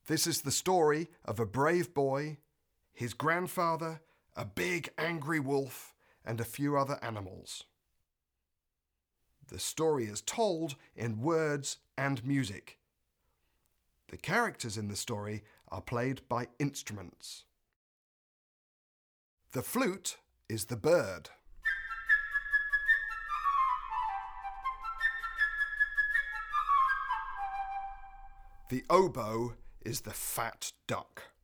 This is the story of a brave boy, his grandfather, a big angry wolf, and a few other animals. The story is told in words and music. The characters in the story are played by instruments. The flute is the bird. The oboe is the fat duck.